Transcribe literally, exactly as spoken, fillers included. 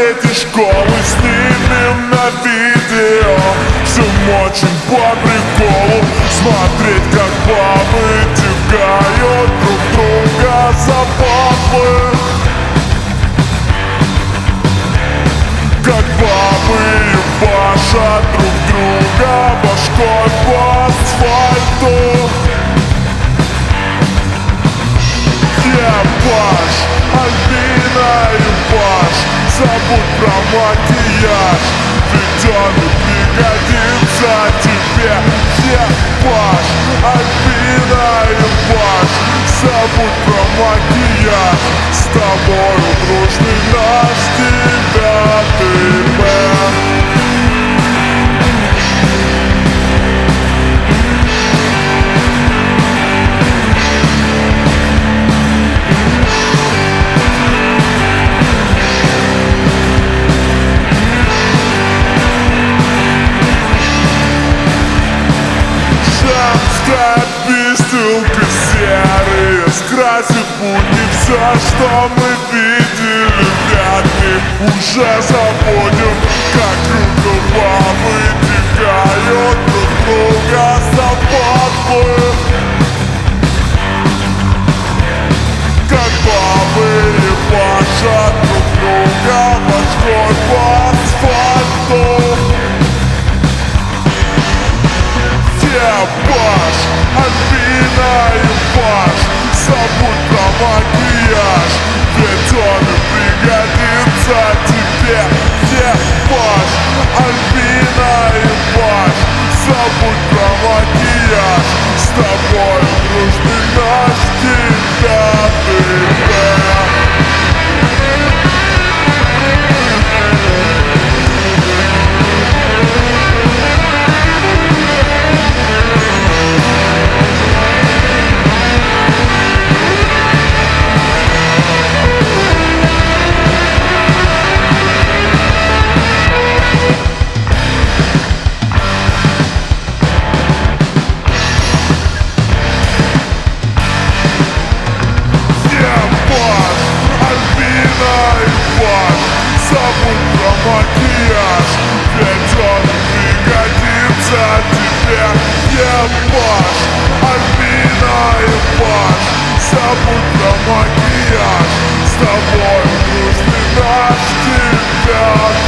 дети школы снимем на видео. Всем очень по приколу смотреть, как бабы тягают друг друга за бабы. Как бабы ебашат друг друга башкой по асфальту. Ебаш, Альбина, ебаш, забудь про макияж, ведь он не пригодится тебе. Ебаш, Альбина, ебаш, забудь про макияж, с тобою дружный наш девятый Б. Пистолка серые скрасит будни. Все, что мы видели, вряд ли уже забудем. Как круто бабы тягают друг друга за бабы. Как бабы ебашат друг друга башкой по асфальту. Ебаш, Альбина, ебаш, забудь про макияж, ведь он и пригодится тебе. Ебаш, Альбина, ебаш, забудь про макияж, с тобой дружный наш девятый Б. Забудь про макияж, ведь он пригодится тебе. Ебаш, Альбина, ебаш, забудь про макияж, с тобой дружный наш девятый.